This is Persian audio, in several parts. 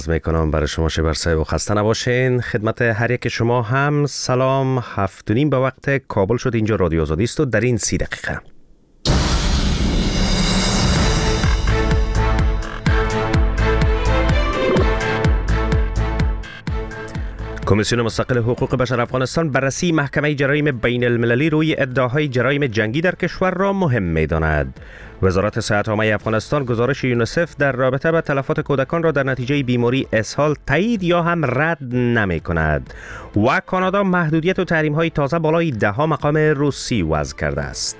میکنم برای شما شبرسه و خسته نباشین. خدمت هر یک شما هم سلام. 7:30 به وقت کابل شد. اینجا رادیو آزادی است و در این 30 دقیقه کمیسیون مستقل حقوق بشر افغانستان بررسی محکمه جرایم بین المللی روی ادعاهای جرایم جنگی در کشور را مهم می‌داند. وزارت صحت عامه افغانستان گزارش یونیسف در رابطه با تلفات کودکان را در نتیجه بیماری اسهال تایید یا هم رد نمی‌کند. و کانادا محدودیت و تحریم‌های تازه بالای 10 مقام روسی وضع کرده است.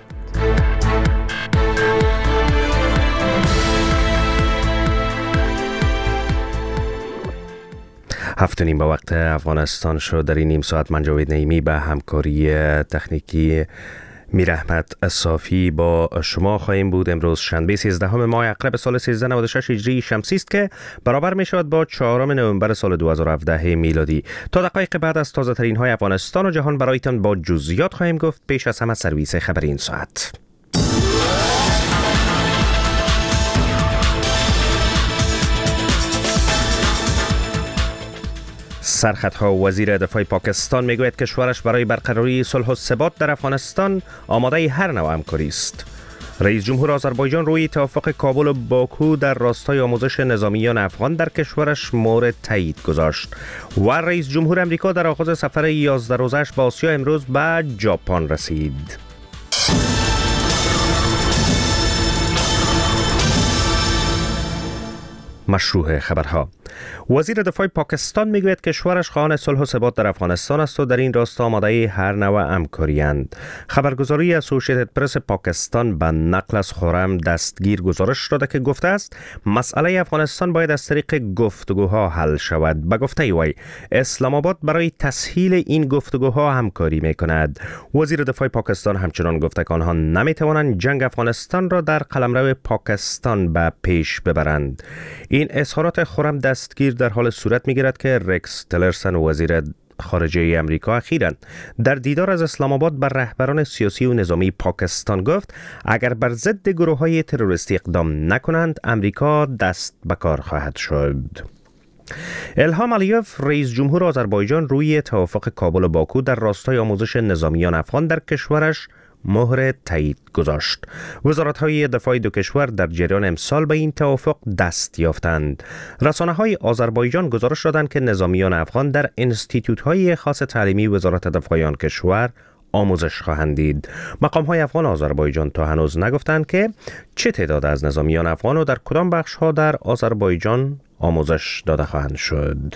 7:30 به وقت افغانستان شد. در این نیم ساعت من جاوید نعیمی به همکاری تکنیکی میر احمد صافی با شما خواهیم بود. امروز شنبه 13 ماه اقرب سال 1396 هجری شمسی است که برابر می شود با 4 نوامبر سال 2017 میلادی. تا دقایق بعد از تازه ترین های افغانستان و جهان برایتان با جزئیات خواهیم گفت. پیش از همه سرویس خبری این ساعت. سرخطها وزیر دفاع پاکستان میگوید کشورش برای برقراری صلح و ثبات در افغانستان آماده هر نوع همکاری است. رئیس جمهور آذربایجان روی توافق کابل و باکو در راستای آموزش نظامیان افغان در کشورش مورد تایید گذاشت. و رئیس جمهور امریکا در آغاز سفر 11 روزش به آسیا امروز به ژاپن رسید. مشروع خبرها. وزیر دفاع پاکستان میگوید کشورش خواهان صلح و ثبات در افغانستان است و در این راستا آماده هر نوع همکاری اند. خبرگزاری اسوسییتد پرس پاکستان به نقل از خرم دستگیر گزارش داده که گفته است مسئله افغانستان باید از طریق گفتگوها حل شود. به گفته وی اسلام آباد برای تسهیل این گفتگوها همکاری میکند. وزیر دفاع پاکستان همچنان گفته که آنها نمیتوانند جنگ افغانستان را در قلمرو پاکستان به پیش ببرند. این اظهارات خرم دستگیر در حال صورت می‌گیرد که رکس تلرسن وزیر خارجه امریکا اخیراً در دیدار از اسلام آباد بر رهبران سیاسی و نظامی پاکستان گفت اگر بر ضد گروه‌های تروریستی اقدام نکنند امریکا دست به کار خواهد شد. الهام علیوف رئیس جمهور آذربایجان روی توافق کابل و باکو در راستای آموزش نظامیان افغان در کشورش مهر تایید گذاشت. وزارت‌های دفاع دو کشور در جریان امسال به این توافق دست یافتند. رسانه‌های آذربایجان گزارش دادند که نظامیان افغان در انستیتوت‌های خاص تعلیمی وزارت دفاع آن کشور آموزش خواهند دید. مقام‌های افغان آذربایجان تا هنوز نگفتند که چه تعداد از نظامیان افغان و در کدام بخش‌ها در آذربایجان آموزش داده خواهند شد.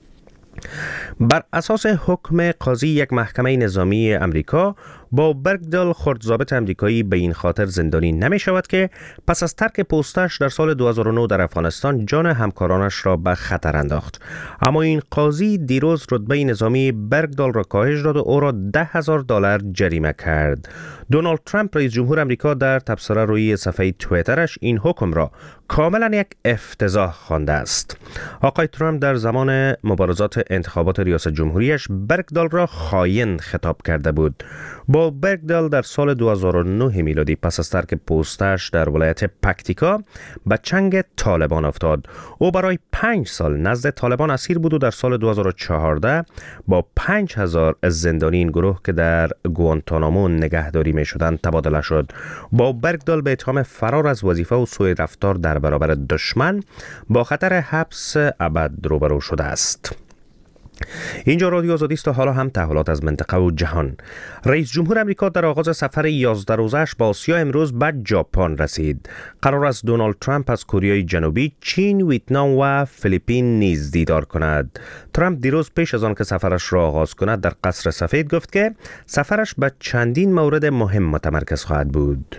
بر اساس حکم قاضی یک محکمه نظامی امریکا با برگدال خردضابط امریکایی به این خاطر زندانی نمی شود که پس از ترک پستش در سال 2009 در افغانستان جان همکارانش را به خطر انداخت. اما این قاضی دیروز رتبه نظامی برگدال را کاهش داد و او را $10,000 جریمه کرد. دونالد ترامپ رئیس جمهور امریکا در تبصره روی صفحه توییترش این حکم را کاملا یک افتضاح خوانده است. آقای ترامپ در زمان مبارزات انتخابات ریاست جمهوریش برگدال را خائن خطاب کرده بود. با برگدال در سال 2009 میلادی پس از ترک پستش در ولایت پکتیکا به چنگ طالبان افتاد. او برای 5 سال نزد طالبان اسیر بود و در سال 2014 با 5,000 زندانی این گروه که در گوانتانامو نگهداری می شدند تبادله شد. با برگدال به اتهام فرار از وظیفه و سوء رفتار در برابر دشمن با خطر حبس ابد روبرو شده است. اینجا رادیو آزادی است و حالا هم تحولات از منطقه و جهان. رئیس جمهور امریکا در آغاز سفر 11 روزش به آسیا امروز به ژاپن رسید. قرار است دونالد ترامپ از کره جنوبی، چین، ویتنام و فیلیپین نیز دیدار کند. ترامپ دیروز پیش از آن که سفرش را آغاز کند در قصر سفید گفت که سفرش به چندین مورد مهم متمرکز خواهد بود.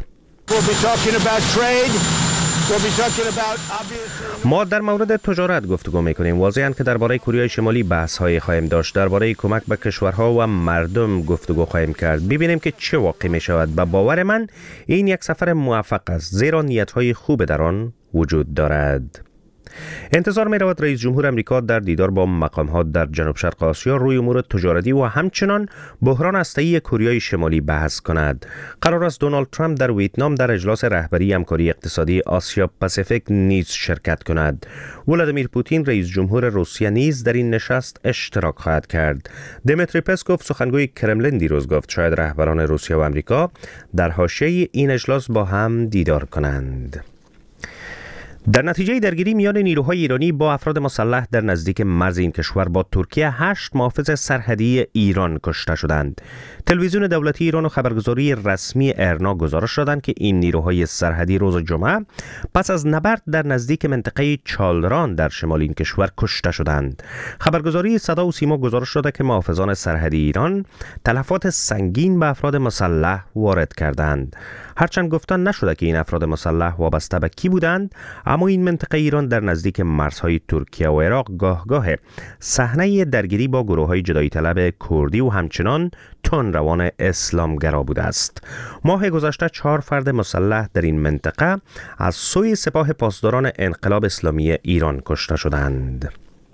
ما در مورد تجارت گفتگو می‌کنیم. واضحاً که درباره کره شمالی بحث‌های خواهیم داشت. درباره کمک به کشورها و مردم گفتگو خواهیم کرد. ببینیم که چه واقع می‌شود. به باور من این یک سفر موفق است زیرا نیت‌های خوب در آن وجود دارد. انتظار می رود رئیس جمهور امریکا در دیدار با مقام‌ها در جنوب شرق آسیا روی امور تجارتی و همچنان بحران هسته‌ای کره شمالی بحث کند. قرار است دونالد ترامپ در ویتنام در اجلاس رهبری همکاری اقتصادی آسیا پاسیفیک نیز شرکت کند. ولادیمیر پوتین رئیس جمهور روسیه نیز در این نشست اشتراک خواهد کرد. دمیتری پسکوف سخنگوی کرملین دیروز گفت شاید رهبران روسیه و امریکا در حاشیه این اجلاس با هم دیدار کنند. در نتیجه درگیری میان نیروهای ایرانی با افراد مسلح در نزدیک مرز این کشور با ترکیه 8 محافظ سرحدی ایران کشته شدند. تلویزیون دولتی ایران و خبرگزاری رسمی ارنا گزارش دادند که این نیروهای سرحدی روز جمعه پس از نبرد در نزدیک منطقه چالران در شمال این کشور کشته شدند. خبرگزاری صدا و سیما گزارش داده که محافظان سرحدی ایران تلفات سنگین به افراد مسلح وارد کردند. هرچند گفتن نشده که این افراد مسلح وابسته به کی بودند، اما این منطقه ایران در نزدیک مرزهای ترکیه و عراق گاه صحنه درگیری با گروه‌های جدایی طلب کردی و همچنان تندروان اسلامگرا بوده است. ماه گذشته 4 فرد مسلح در این منطقه از سوی سپاه پاسداران انقلاب اسلامی ایران کشته شدند.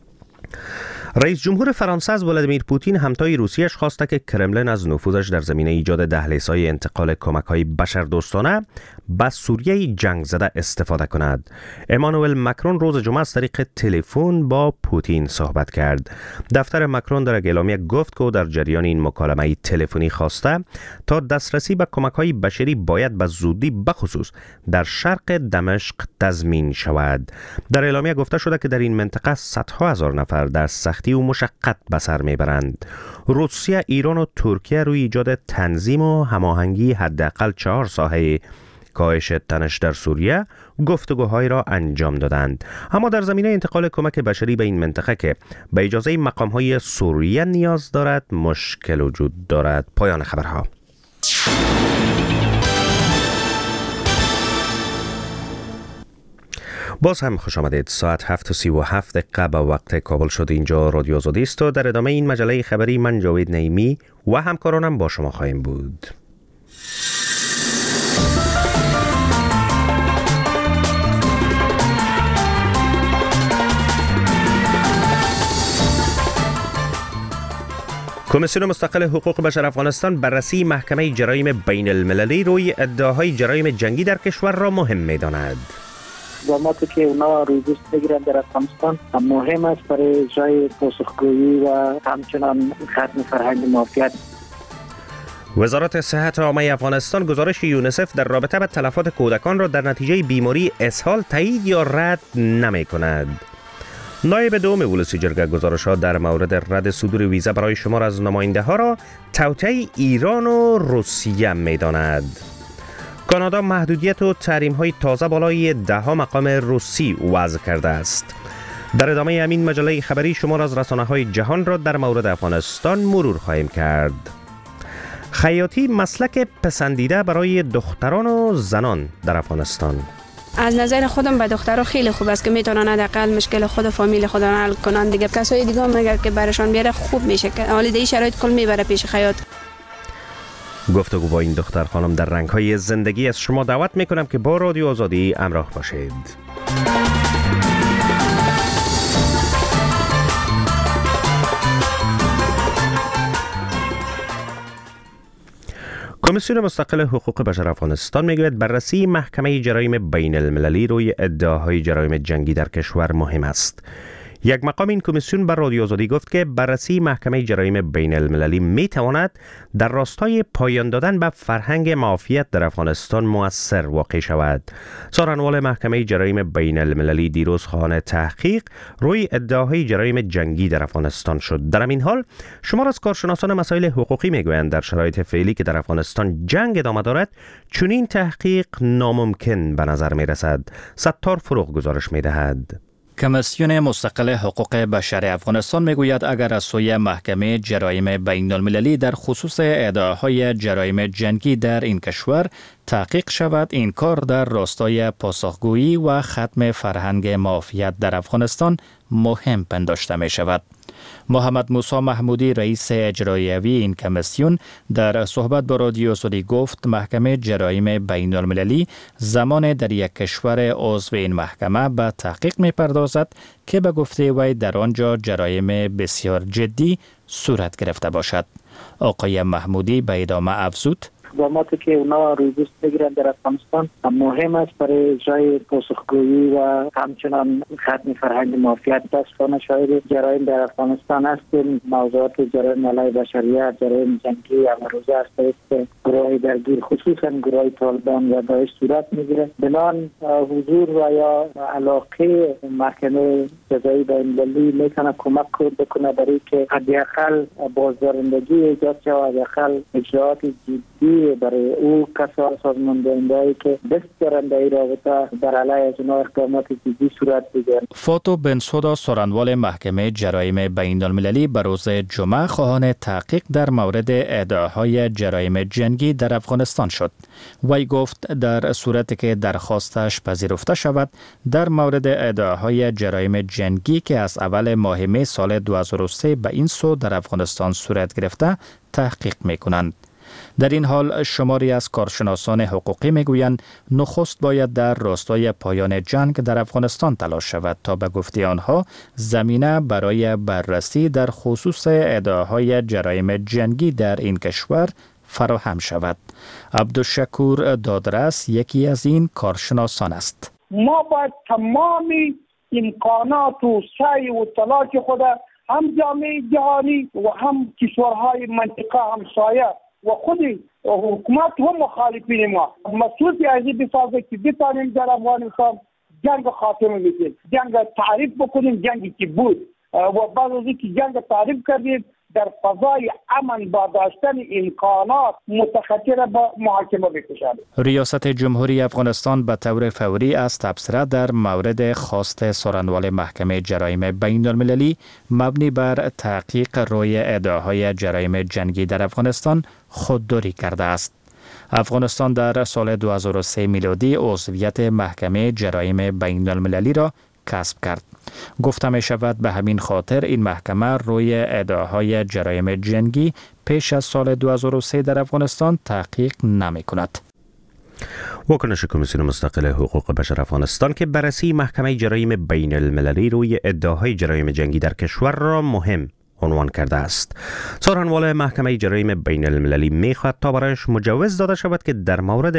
رئیس جمهور فرانسه از ولادیمیر پوتین همتای روسیه‌اش خواسته که کرملین از نفوذش در زمینه ایجاد دهلیزهای انتقال کمک‌های بشردوستانه به سوریه جنگ زده استفاده کند. امانوئل مکرون روز جمعه از طریق تلفن با پوتین صحبت کرد. دفتر مکرون در اعلامیه گفت که در جریان این مکالمه تلفنی خواسته تا دسترسی به کمک‌های بشری باید به زودی بخصوص در شرق دمشق تضمین شود. در اعلامیه گفته شده که در این منطقه صدها هزار نفر در سختی و مشقت به سر میبرند. روسیه، ایران و ترکیه روی ایجاد تنظیم و هماهنگی حداقل 4 ساحه کاهش تنش در سوریه گفتگوهای را انجام دادند. اما در زمینه انتقال کمک بشری به این منطقه که به اجازه مقام‌های سوریه نیاز دارد مشکل وجود دارد. پایان خبرها. باز هم خوش آمدید. ساعت 7:37 به وقت کابل شد. اینجا رادیو آزادی است و در ادامه این مجله خبری من جاوید نعیمی و همکارانم با شما خواهیم بود. کمیسیون مستقل حقوق بشر افغانستان بررسی محکمه جرایم بین المللی روی ادعاهای جرایم جنگی در کشور را مهم می‌داند. اقداماتی که اونا روی دوست بگیرن در افغانستان مهم است برای جای پاسخگویی و همچنان ختم فرهنگ مافیات. وزارت صحت عامه افغانستان گزارش یونیسف در رابطه با تلفات کودکان را در نتیجه بیماری اسهال تایید یا رد نمی کند. نایب دوم ولسی جرگه گزارشات در مورد رد صدور ویزا برای شمار از نماینده ها را توطئه ایران و روسیه می داند. کانادا محدودیت و تحریم های تازه بالای 10 مقام روسی وضع کرده است. در ادامه همین مجله خبری شمار از رسانه های جهان را در مورد افغانستان مرور خواهیم کرد. خیاطی مسلک پسندیده برای دختران و زنان در افغانستان. از نظر خودم به دخترها خیلی خوب است که میتونن حداقل مشکل خود و فامیل خود را حل کنن. دیگه کسای دیگه هم اگر که برشان بیاره خوب میشه که حالی شرایط کل میبره پیش خیاط. گفتگو با این دختر خانم در رنگ‌های زندگی از شما دعوت میکنم که با رادیو آزادی همراه باشید. کمیسیون مستقل حقوق بشر افغانستان میگوید بررسی محکمه جرایم بین المللی روی ادعاهای جرایم جنگی در کشور مهم است. یک مقام این کمیسیون بر رادیو آزادی گفت که بررسی محکمه جرایم بین المللی می تواند در راستای پایان دادن به فرهنگ معافیت در افغانستان مؤثر واقع شود. سخنگوی محکمه جرایم بین المللی دیروز خواهان تحقیق روی ادعاهای جرایم جنگی در افغانستان شد. در این حال شمار از کارشناسان مسائل حقوقی میگویند در شرایط فعلی که در افغانستان جنگ ادامه دارد چنین تحقیق ناممکن به نظر می رسد. ستار فروغ گزارش می دهد. کمیسیون مستقل حقوق بشر افغانستان میگوید اگر از سوی محکمه جرایم بین المللی در خصوص ادعاهای جرایم جنگی در این کشور تحقیق شود، این کار در راستای پاسخگویی و ختم فرهنگ معافیت در افغانستان مهم پنداشته می شود. محمد موسی محمودی رئیس اجراییوی این کمیسیون در صحبت با رادیو سعودی گفت محکمه جرایم بین المللی زمان در یک کشور عضو این محکمه به تحقیق می‌پردازد که به گفته وی در آنجا جرایم بسیار جدی صورت گرفته باشد. آقای محمودی به ادامه افزود: اقداماتی که اونا روی دوست بگیرن در افغانستان مهم است برای جای پاسخگویی و همچنان ختم فرهنگ مافیات. متاسفانه شاهد جرایم در افغانستان هستیم. موضوعات جرایم علیه بشریت، جرایم جنگی امروزه است که گروه درگیر خصوصا گروه طالبان و داعش صورت میگیره. بنان حضور و یا علاقه محکمه جزایی بین‌المللی میتونه کمک بکنه برای که حداقل بازدارندگی ایجاد شود، حداقل اجراءات جدی برای او کسان سازماندهنده‌ای که دست دارند در این رابطه در علیه از اونها اقدامات جدی صورت بگیرند. فاتو بنسودا سخنگوی محکمه جرایم بین المللی به روز جمعه خواهان تحقیق در مورد ادعاهای جرایم جنگی در افغانستان شد. وی گفت در صورتی که درخواستش پذیرفته شود در مورد ادعاهای جرایم جنگی که از اول ماه می سال 2003 به این سو در افغانستان صورت گرفته تحقیق می‌کنند. در این حال شماری از کارشناسان حقوقی میگویند نخست باید در راستای پایان جنگ در افغانستان تلاش شود تا به گفته آنها زمینه برای بررسی در خصوص ادعاهای جرایم جنگی در این کشور فراهم شود. عبدالشکور دادرس یکی از این کارشناسان است. ما باید تمامی امکانات و سعی و تلاش خود هم جامعه جهانی و هم کشورهای منطقه همسایه و خود حکومت و مخالفین ما مسئول از این بسازه که بتانیم در افغانستان جنگ خاتمه بدیم، جنگ تعریف بکنیم، جنگی که بود و بعد از اینکه جنگ تعریف کردیم در فضای امن با داشتن امکانات متخطر با محاکمه بکشند. ریاست جمهوری افغانستان به طور فوری از تبصره در مورد خواست سخنگوی محکمه جرایم بین المللی مبنی بر تحقیق روی ادعاهای جرایم جنگی در افغانستان خودداری کرده است. افغانستان در سال 2003 میلادی عضویت محکمه جرایم بین المللی را کسب کرد. گفته می شود به همین خاطر این محکمه روی ادعاهای جرایم جنگی پیش از سال 2003 در افغانستان تحقیق نمی کند. واکنش کمیسیون مستقل حقوق بشر افغانستان که بررسی محکمه جرایم بین المللی روی ادعاهای جرایم جنگی در کشور را مهم عنوان کرده است. سخنگوی محکمه جرایم بین المللی می خواهد تا برایش مجوز داده شود که در مورد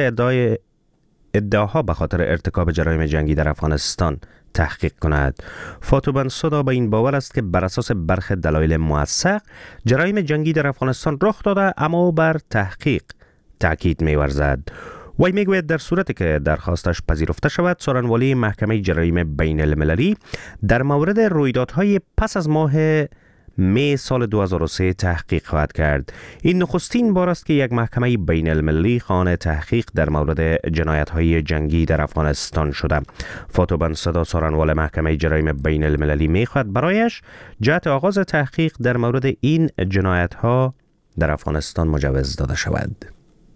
ادعاها به خاطر ارتکاب جرایم جنگی در افغانستان تحقیق کند. فاتو بنسودا به این باور است که بر اساس برخی دلایل موثق جرایم جنگی در افغانستان رخ داده اما بر تحقیق تاکید می‌ورزد. وی میگوید در صورتی که درخواستش پذیرفته شود سخنگوی محکمه جرایم بین المللی در مورد رویدادهای پس از ماه می سال 2003 تحقیق خواهد کرد. این نخستین بار است که یک محکمه بین المللی خواهان تحقیق در مورد جنایت‌های جنگی در افغانستان شده. فاتو بنسودا سخنگوی محکمه جرایم بین المللی می‌خواهد برایش جهت آغاز تحقیق در مورد این جنایت‌ها در افغانستان مجوز داده شود.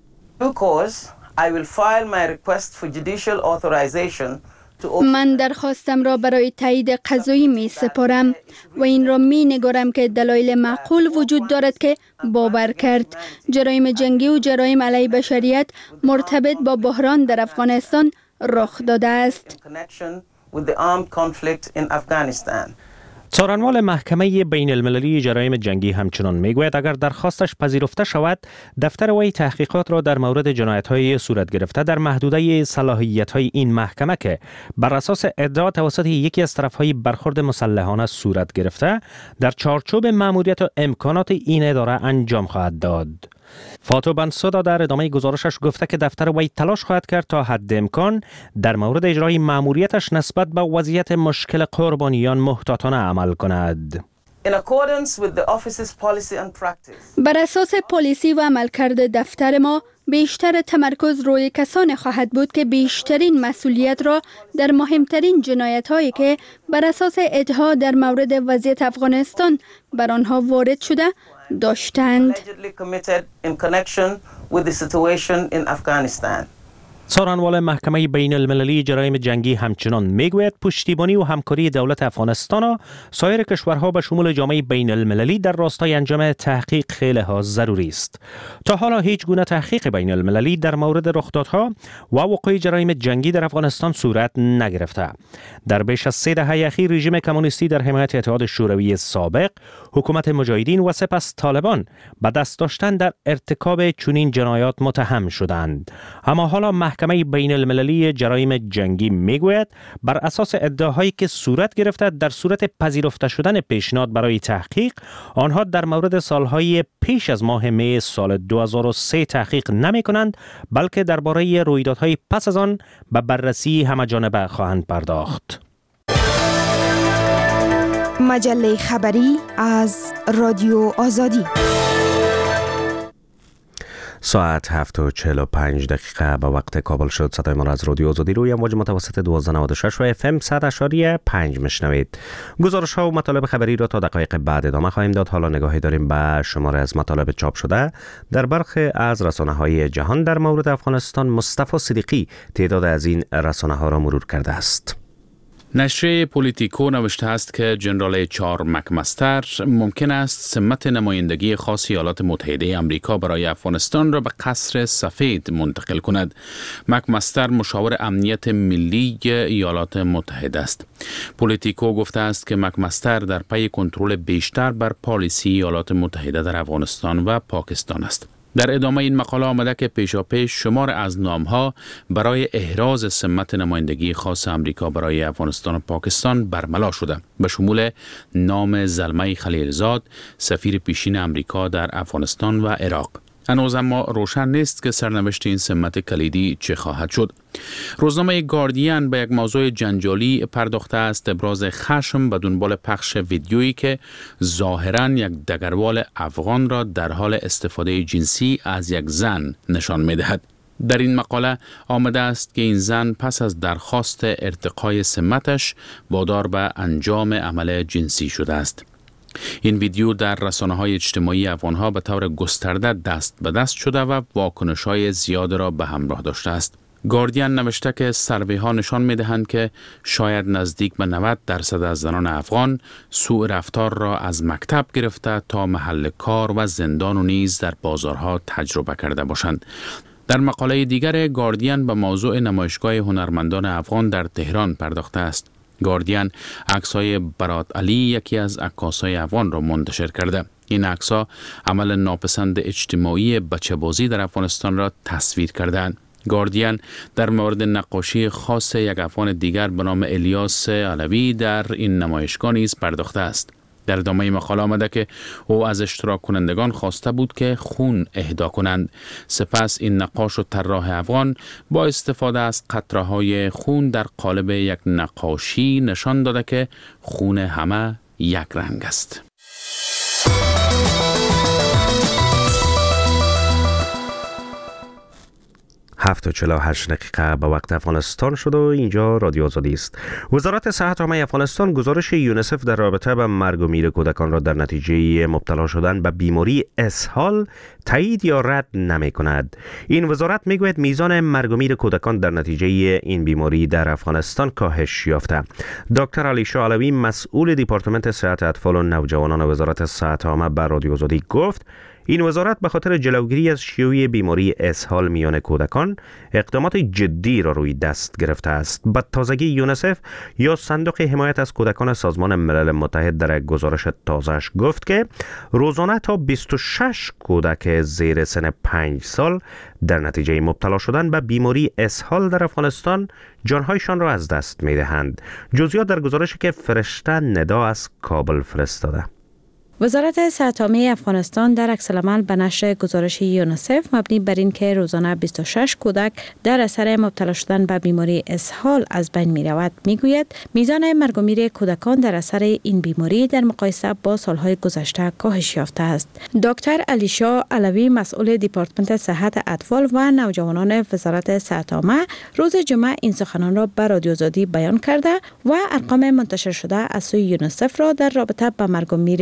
I will file my request for judicial authorization. من درخواستم را برای تایید قضایی می سپارم و این را می نگارم که دلایل معقول وجود دارد که باور کرد جرایم جنگی و جرایم علیه بشریت مرتبط با بحران در افغانستان رخ داده است. سخنگوی محکمه بین المللی جرایم جنگی همچنان میگوید اگر درخواستش پذیرفته شود دفتر وی تحقیقات را در مورد جنایت‌های صورت گرفته در محدوده صلاحیت‌های این محکمه که بر اساس ادعا توسط یکی از طرف‌های برخورد مسلحانه صورت گرفته در چارچوب مأموریت و امکانات این اداره انجام خواهد داد. فاتو بنسودا در ادامه گزارشش گفته که دفتر وی تلاش خواهد کرد تا حد امکان در مورد اجرای مأموریتش نسبت به وضعیت مشکل قربانیان محتاطانه عمل کند. بر اساس پالیسی و عملکرد دفتر ما بیشتر تمرکز روی کسانی خواهد بود که بیشترین مسئولیت را در مهمترین جنایت‌هایی که بر اساس ادعا در مورد وضعیت افغانستان بر آنها وارد شده داشتند. سخنگوی محکمه بین المللی جرایم جنگی همچنان میگوید پشتیبانی و همکاری دولت افغانستان و سایر کشورها به شمول جامعه بین المللی در راستای انجام تحقیق خیلی ها ضروری است. تا حالا هیچ گونه تحقیق بین المللی در مورد رخدادها و وقوع جرایم جنگی در افغانستان صورت نگرفته. در بیش از 3 دهه اخیر رژیم کمونیستی در حمایت اتحاد شوروی سابق، حکومت مجاهدین و سپس طالبان به دست داشتن در ارتکاب چنین جنایات متهم شدند. اما حالا محکمه بین المللی جرایم جنگی میگوید بر اساس ادعاهایی که صورت گرفته در صورت پذیرفته شدن پیشنهاد برای تحقیق، آنها در مورد سالهای پیش از ماه می سال 2003 تحقیق نمی کنند، بلکه درباره رویدادهای پس از آن به بررسی همه‌جانبه خواهند پرداخت. مجله خبری از رادیو آزادی. ساعت 7:45 به وقت کابل شد. صدای ما را از رادیو آزادی روی امواج متوسط 1296 و FM 100.5 میشنوید. گزارش ها و مطالب خبری را تا دقایق بعد ادامه خواهیم داد. حالا نگاهی داریم به شماره از مطالب چاپ شده در برخی از رسانه‌های جهان در مورد افغانستان. مصطفی صدیقی تعداد از این رسانه‌ها را مرور کرده است. نشریه پولیتیکو نوشته است که جنرال چار مکمستر ممکن است سمت نمایندگی خاص ایالات متحده آمریکا برای افغانستان را به قصر سفید منتقل کند. مکمستر مشاور امنیت ملی ایالات متحده است. پولیتیکو گفته است که مکمستر در پی کنترل بیشتر بر پالیسی ایالات متحده در افغانستان و پاکستان است. در ادامه این مقاله آمده که پیشاپیش شمار از نام‌ها برای احراز سمت نمایندگی خاص امریکا برای افغانستان و پاکستان برملا شده، به شمول نام زلمه خلیلزاد، سفیر پیشین امریکا در افغانستان و عراق. هنوز اما روشن نیست که سرنوشت این سمت کلیدی چه خواهد شد. روزنامه گاردین به یک موضوع جنجالی پرداخته است: ابراز خشم به دنبال پخش ویدیویی که ظاهراً یک دگروال افغان را در حال استفاده جنسی از یک زن نشان می‌دهد. در این مقاله آمده است که این زن پس از درخواست ارتقای سمتش وادار به انجام عمل جنسی شده است. این ویدیو در رسانه‌های اجتماعی افغان‌ها به طور گسترده دست به دست شده و واکنش‌های زیاد را به همراه داشته است. گاردین نوشته که سروی‌ها نشان می‌دهند که شاید نزدیک به 90% از زنان افغان سوء رفتار را از مکتب گرفته تا محل کار و زندان و نیز در بازارها تجربه کرده باشند. در مقاله دیگر گاردین به موضوع نمایشگاه هنرمندان افغان در تهران پرداخته است. گاردین عکس‌های برات علی، یکی از عکاسای افغان را منتشر کرده. این عکس‌ها عمل ناپسند اجتماعی بچه‌بازی در افغانستان را تصویر کردند. گاردین در مورد نقاشی خاص یک افغان دیگر به نام الیاس علوی در این نمایشگاه نیز پرداخته است. در ادامه مقاله آمده که او از اشتراک کنندگان خواسته بود که خون اهدا کنند. سپس این نقاش و طراح افغان با استفاده از قطره‌های خون در قالب یک نقاشی نشان داده که خون همه یک رنگ است. 7:48 به وقت افغانستان شد و اینجا رادیو آزادی است. وزارت صحت عامه افغانستان گزارش یونیسف در رابطه با مرگ و میر کودکان را در نتیجه مبتلا شدن به بیماری اسهال تایید یا رد نمی کند. این وزارت میگوید میزان مرگ و میر کودکان در نتیجه این بیماری در افغانستان کاهش یافته. دکتر علیشا علوی، مسئول دیپارتمنت صحت اطفال و نوجوانان وزارت صحت عامه، به رادیو آزادی گفت این وزارت به خاطر جلوگیری از شیوع بیماری اسهال میان کودکان اقدامات جدی را روی دست گرفته است. به تازگی یونیسف یا صندوق حمایت از کودکان سازمان ملل متحد در یک گزارش تازه‌اش گفت که روزانه تا 26 کودک زیر سن 5 سال در نتیجه مبتلا شدن به بیماری اسهال در افغانستان جانهایشان را از دست می‌دهند. جزئیات در گزارشی که فرشته ندا از کابل فرستاده. وزارت صحت عامه افغانستان در عکس‌العمل به نشر گزارش یونیسف مبنی بر این که روزانه 26 کودک در اثر مبتلا شدن به بیماری اسهال از بین می رود میگوید میزان مرگ و میر کودکان در اثر این بیماری در مقایسه با سالهای گذشته کاهش یافته است. دکتر علیشا علوی، مسئول دیپارتمنت صحت اطفال و نوجوانان وزارت صحت عامه، روز جمعه این سخنان را به رادیو آزادی بیان کرده و ارقام منتشر شده از سوی یونیسف را در رابطه با مرگ و میر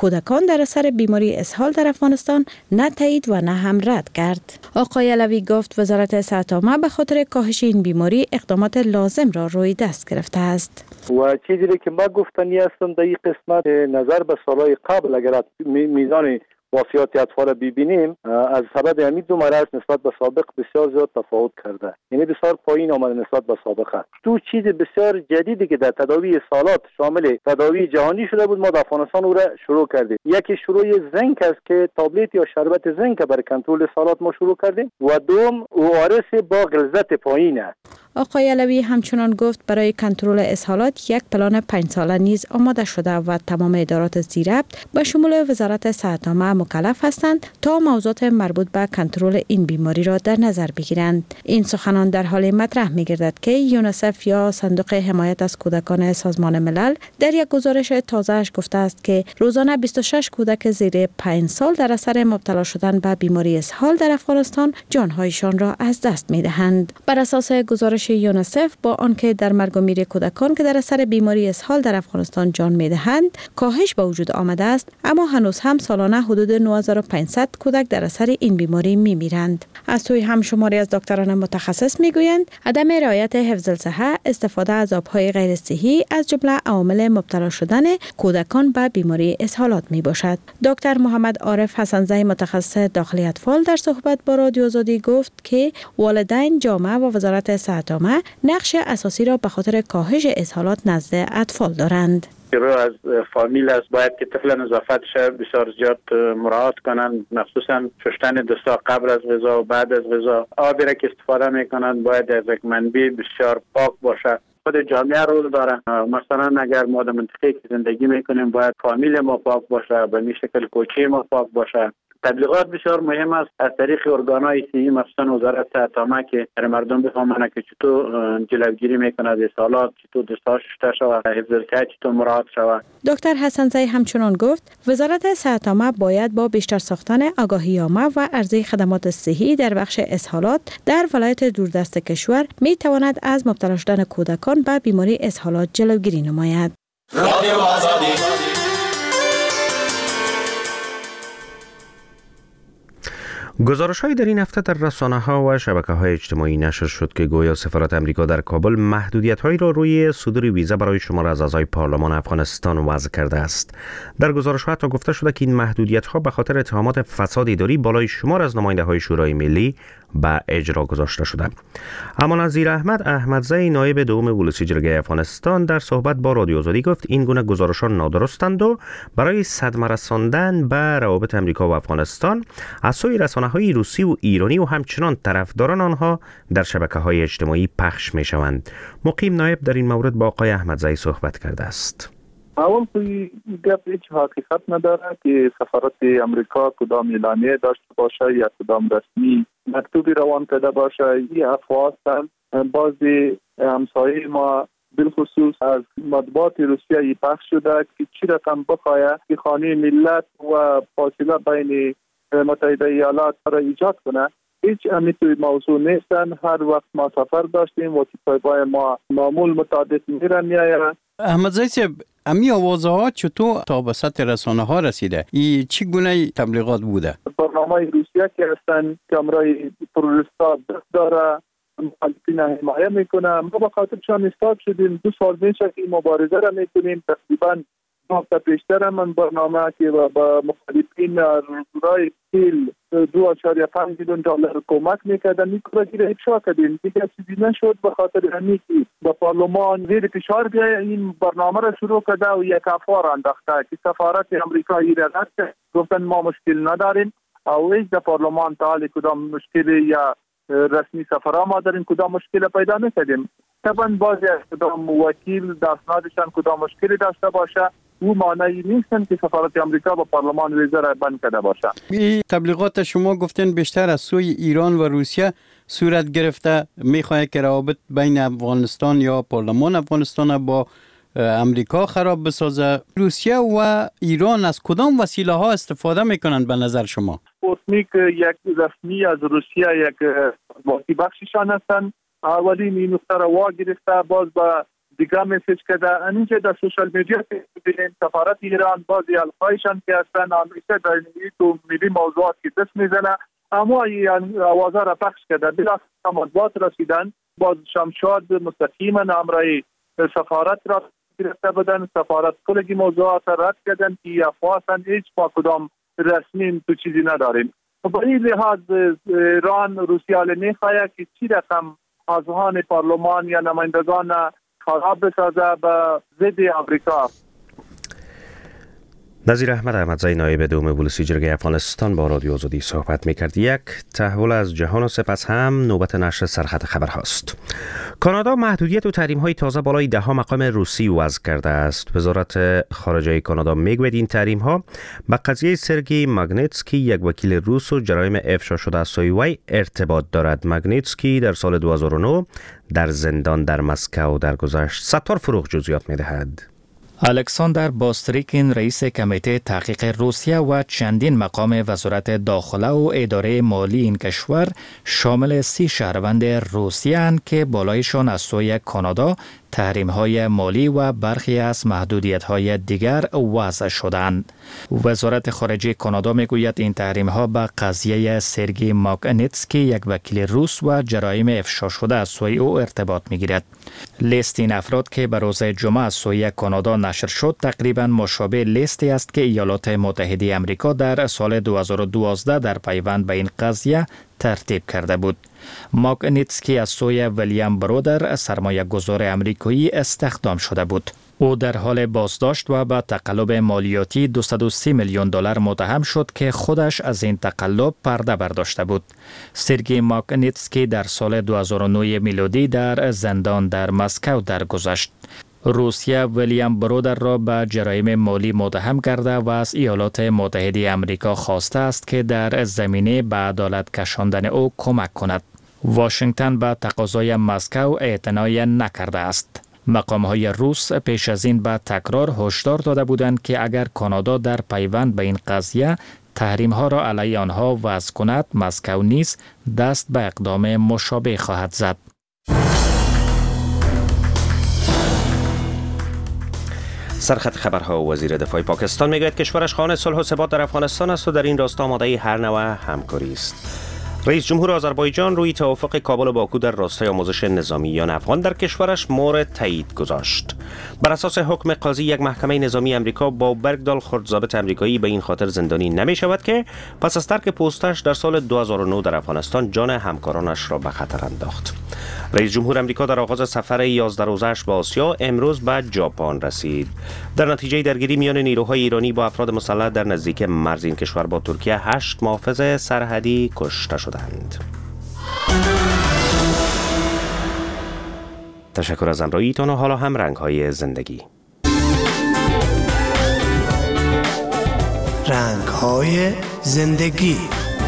کودکان در اثر بیماری اسهال در افغانستان نه تایید و نه هم رد کرد. آقای علوی گفت وزارت صحت عامه به خاطر کاهش این بیماری اقدامات لازم را روی دست گرفته است. و چیزی که ما گفتنی هستم در این قسمت نظر به سالهای قبل اگر میزان وفیات اطفال ببینیم از سبب همین دو مرض نسبت به سابق بسیار زیاد تفاوت کرده، یعنی بسیار پایین آمده نسبت به سابقه. دو چیز بسیار جدیدی که در تداوی سالات شامل تداوی جهانی شده بود ما در افغانستان او را شروع کردیم. یکی شروع زنک است که تابلت یا شربت زنک برای کنترل سالات ما شروع کردیم و دوم ORS با غلظت پایین است. آقای علوی همچنان گفت برای کنترل اسهالات یک پلان 5 ساله نیز آماده شده و تمام ادارات زیربط به شمول وزارت صحت عامه مکلف هستند تا موضوعات مربوط به کنترل این بیماری را در نظر بگیرند. این سخنان در حال مطرح می‌گردد که یونیسف یا صندوق حمایت از کودکان سازمان ملل در یک گزارش تازه‌اش گفته است که روزانه 26 کودک زیر 5 سال در اثر مبتلا شدن به بیماری اسهال در افغانستان جان‌هایشان را از دست می‌دهند. بر اساس گزارش یونیسف با آنکه در مرگ و میر کودکان که در اثر بیماری اسهال در افغانستان جان می‌دهند کاهش به وجود آمده است، اما هنوز هم سالانه حدود 9500 کودک در اثر این بیماری می‌میرند. از سوی هم شماری از دکتران متخصص می‌گویند عدم رعایت حفظ الصحه، استفاده از آب‌های غیر صحی از جمله عوامل مبتلا شدن کودکان به بیماری اسهالات میباشد. دکتر محمد عارف حسنزی متخصص داخلی اطفال در صحبت با رادیو آزادی گفت که والدین، جامعه و وزارت صحت عامه نقش اساسی را به خاطر کاهش اسهالات نزد اطفال دارند. شروع از فامیل است، باید که طفل نظافتش بسیار زیاد مراعات کنند، مخصوصا شستن دستا قبل از غذا و بعد از غذا. آبی را که استفاده میکنند باید از یک منبع بسیار پاک باشد. خود جامعه رول داره. مثلا اگر ما در منطقه که زندگی میکنیم باید فامیل ما پاک باشه، به این شکل کوچه ما پاک باشه. تبلیغات بسیار مهم است از طریق ارگان‌های صحی مخصوصا وزارت صحت عامه که مردم بفهمند که چطور جلوگیری میکنه از اسهالات، چطور دستاش شسته شود، حفظ الصحه چطور مراعات شود. دکتر حسنزی همچنان گفت وزارت صحت عامه باید با بیشتر ساختن آگاهی عامه و عرضه خدمات صحی در بخش اسهالات در ولایت دوردست کشور می تواند از مبتلا شدن کودکان به بیماری اسهالات جلوگیری نماید. رادیو آزادی. گزارش‌هایی در این هفته در رسانه‌ها و شبکه‌های اجتماعی نشر شد که گویا سفارت آمریکا در کابل محدودیت‌هایی را روی صدور ویزا برای شمار از اعضای پارلمان افغانستان وضع کرده است. در گزارش‌ها حتی گفته شده که این محدودیت‌ها به خاطر اتهامات فساد اداری بالای شمار از نماینده‌های شورای ملی به اجرا گذاشته شده. اما نظیر احمدزی نایب دوم ولسی جرگه افغانستان در صحبت با رادیو آزادی گفت این گونه گزارش‌ها نادرستند و برای صدمه رساندن به روابط آمریکا و افغانستان از سوی رسانه‌های روسی و ایرانی و همچنان طرفداران آنها در شبکه‌های اجتماعی پخش می‌شوند. مقیم نایب در این مورد با آقای احمدزی صحبت کرده است. اول توی گپ هیچ حقیقت نداره که سفارت امریکا کدام اعلامیه داشته باشه یا کدام رسمی مکتوبی روان کرده باشه. این افواهات بعضی همسایه ما بالخصوص از مطبوعات روسیه پخش شده که چی رقم بخواهد که خانه ملت و فاصله بین متحده ایالات را ایجاد کنه. هیچ امیتوی موضوع نیستن. هر وقت ما سفر داشتیم و تیپای ما معمول متعدد میرن. احمدزی صاحب، امی آوازه ها چطور تا به سطح رسانه ها رسیده؟ این چی گونه تبلیغات بوده؟ برنامه روسیه که هستن کامرای تروریستا داره، مخالفین حمایه میکنه. ما به خاطرشان استاد شدیم. 2 سال میشه که مبارزه را میکنیم. تقریبا 9 تا پیشتر من برنامه که با مخالفین رای سیل 2.5 میلیون دلار کمک میکردن. میکنه که افشا کردیم. دیگه چیزی نشد به خاطر همین که با پارلمان زیر فشار بیای این برنامه را شروع کرده و یک افکار انداخته که سفارت امریکا ایراد کرد. گفتن ما مشکل نداریم او هیچ در پارلمان تعالی کدام مشکلی یا رسمی سفرها ما داریم کدام مشکل پیدا نکردیم. طبعا بعضی از کدام وکیل دستنادشان کدام مشکلی داشته باشه او معنی نیستن که سفارت امریکا با پارلمان ویزا را بند کرده باشه. این تبلیغات شما گفتن بیشتر از سوی ایران و روسیه صورت گرفته، میخواد که روابط بین افغانستان یا پارلمان افغانستان با امریکا خراب بسازه. روسیه و ایران از کدام وسیله ها استفاده میکنند به نظر شما؟ اسمیک یک رسمی از روسیه یک واقعی بخششان هستند. اولین این نقطه را وا گرفته باز با دیگه مسیج کرده. اینجا در سوشال میدیا ببینیم سفارت ایران بعضی القایشان که هستن آمریکا در تو ملی موضوعات که دست میزنه اما این آوازه را پخش کرده. بلا مطبوعات رسیدن باز شمشاد مستقیما امرای سفارت را گرفته بودن. سفارت کلگی موضوعات را رد کردن که افواسن هیچ با کدام رسمی تو چیزی نداریم. با این لحاظ ایران روسیه نمیخواهد که چی رقم اذهان پارلمان یا نمایندگان خراب بسازه به ضد امریکا. نظیر احمد احمدزی نایب دوم بولسی جرگه افغانستان با رادیو آزادی صحبت میکرد. یک تحول از جهان و سپس هم نوبت نشر سرخط خبر هاست. کانادا محدودیت و تحریم های تازه بالای 10 مقام روسی وضع کرده است. وزارت خارجه کانادا میگوید این تحریم ها به قضیه سرگئی ماگنیتسکی یک وکیل روس و جرایم افشا شده از سوی وی ارتباط دارد. ماگنیتسکی در سال 2009 در زندان در مسکو درگذشت. ستار فروغ جزئیات میدهد. الکساندر باستریکین رئیس کمیته تحقیق روسیه و چندین مقام وزارت داخله و اداره مالی این کشور شامل 30 شهروند روسیه اند که بالایشان از سوی کانادا تحریم‌های مالی و برخی از محدودیت‌های دیگر وضع شدند. وزارت خارجه کانادا میگوید این تحریم‌ها به قضیه سرگئی ماگنیتسکی یک وکیل روس و جرایم افشا شده از سوی او ارتباط می‌گیرد. لیست این افراد که به روز جمعه از سوی کانادا نشر شد تقریباً مشابه لیستی است که ایالات متحده آمریکا در سال 2012 در پیوند به این قضیه ترتیب کرده بود. ماگنیتسکی از سوی ویلیام برودر سرمایه گذار امریکایی استخدام شده بود. او در حال بازداشت و به تقلب مالیاتی 230 میلیون دلار متهم شد که خودش از این تقلب پرده برداشته بود. سرگئی ماگنیتسکی در سال 2009 میلادی در زندان در مسکو درگذشت. روسیه ویلیام برودر را به جرایم مالی متهم کرده و از ایالات متحده آمریکا خواسته است که در زمینه به عدالت کشاندن او کمک کند. واشنگتن به تقاضای مسکو اعتنا نکرده است. مقام‌های روس پیش از این به تکرار هشدار داده بودند که اگر کانادا در پیوند به این قضیه تحریم‌ها را علیه آنها وضع کند، مسکو نیز دست به اقدام مشابه خواهد زد. سرخط خبرها. وزیر دفاع پاکستان میگوید کشورش خواهان صلح و ثبات در افغانستان است و در این راستا آماده هر نوع همکاری است. رئیس جمهور آذربایجان روی توافق کابل و باکو در راستای آموزش نظامیان افغان در کشورش مورد تایید گذاشت. بر اساس حکم قاضی یک محکمه نظامی امریکا با برگدال خورد ضابط امریکایی به این خاطر زندانی نمی شود که پس از ترک پستش در سال 2009 در افغانستان جان همکارانش را به خطر انداخت. رئیس جمهور امریکا در آغاز سفر 11 روزه‌اش به آسیا امروز به ژاپن رسید. در نتیجه درگیری میان نیروهای ایرانی با افراد مسلح در نزدیک مرز این کشور با ترکیه 8 محافظ سرحدی کشته شدند. تشکر از همراهیتان و حالا هم رنگ‌های زندگی. رنگ‌های زندگی.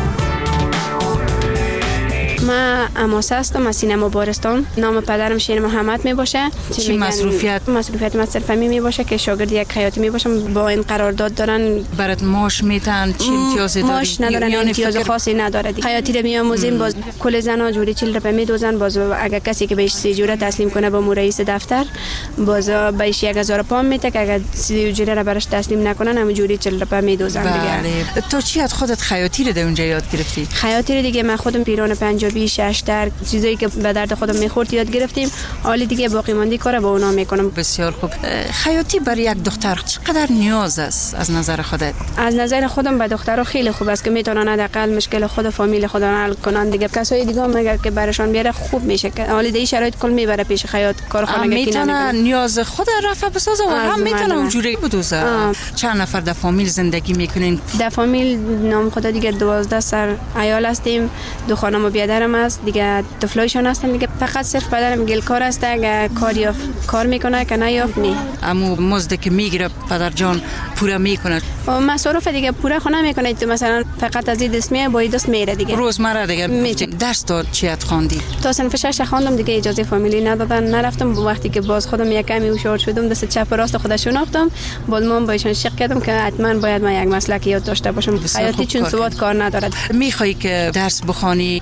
من اماسه هستم از سینما بارستان. نام پدرم شیر محمد می باشه. چی مصروفیت من صرف همین می باشه که شاگرد یک خیاطی می باشم. با این قرارداد دارن برات معاش میتن، چی امتیازی داری؟ معاش ندارن، امتیاز خاصی نداره. خیاطی رو میآموزیم، باز کل زنا جوری 40 روپیه میدوزن. باز اگر کسی که بهش 3 جوره تسلیم کنه با رئیس دفتر، باز بهش 1000 پوند میده که اگر 3 جوره را براش تسلیم نکنن همون جوری 40 روپیه میدوزن دیگه. تو چی از خودت خیاطی رو در اونجا یاد گرفتی؟ خیاطی رو دیگه من خودم پیران پنجابی، ششتر، چیزایی که به درد خودم میخورد یاد گرفتیم. حالی دیگه باقی ماندی کار با اونا میکنم. بسیار خوب. خیاطی برای یک دختر چقدر نیاز است از نظر خودت؟ از نظر خودم به دخترها خیلی خوب است که میتونن حداقل مشکل خود فامیل خود حل کنن دیگه. کسای دیگه هم اگر که براشون بیاره خوب میشه که حالی دیگه شرایط کل میبره پیش خیاط کارخانه میتونه نیاز خود رفع بسازه و هم میتونه اونجوری بدوزه. چند نفر در فامیل زندگی میکنین؟ در فامیل نام خدا دیگه 12 سر عیال هستیم. 2 خانم و بیادرم است دیگه. طفلایشون هستن دیگه. فقط صرف پدرم گلکار است، اگه کار میکنه که نه یافت نی. اما مزد که میگیره پدر جان پوره میکنه؟ مصارف دیگه پوره خونه میکنه. تو مثلا فقط از این دست میه با این دست میره دیگه. روزمره دیگه درس داد چیت خواندی؟ تا صنف 6 خواندم دیگه. اجازه فامیلی ندادن نرفتم. وقتی که باز خودم یک کمی هوشیار شدم دست چپ و راست خودش شناختم. بعد من با ایشون شک کردم که حتما باید من یک مسلک یاد داشته باشم. حیاتی چون سواد کار ندارد. میخوای که درس بخونی؟ تصمیم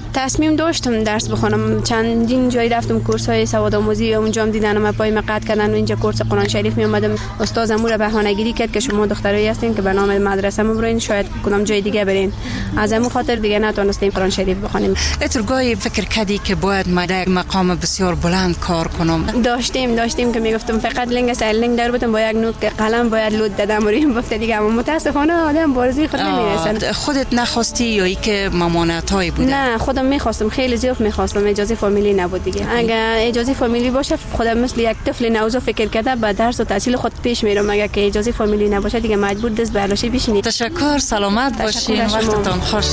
میم داشتم درس بخونم، چندین جای رفتم کورس های سواد آموزی، اونجا هم دیدن من پای قطع کردن و اینجا کورس قرآن شریف می اومدم. استاد امور بهانه گیری کرد که شما دخترایی هستین که به نام مدرسه مبرین، شاید کدام جای دیگه برین. از همون خاطر دیگه نتونستیم قرآن شریف بخونیم. اترگاهی فکر کردی که باید ما در مقام بسیار بلند کار کنم؟ داشتیم که میگفتم فقط لنگ سایلنگ در بودم با یک نوت قلم باید لود دادم و رویم بفته دیگه، اما متاسفانه آدم بارزی خود نمیرسن. خودت نخواستی یا ای که ممانعتایی بوده؟ نه خودم میخواستم، خیلی زیاد میخواستم، اجازه فامیلی نبود دیگه. اگر اجازه فامیلی باشه خودم مثل یک طفل نوزا فکر کرده با درس و تحصیل خود پیش میرم، اگر که اجازه فامیلی نباشه دیگه مجبور دست به علاشی بشینید. تشکر، سلامت باشین، وقتتون خوش.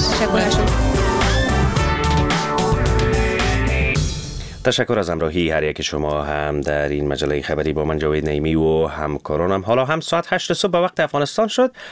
تشکر از همراهی هر یک شما هم در این مجله خبری با من جاوید نعیمی و همکارانم. حالا هم ساعت 8 صبح به وقت افغانستان شد.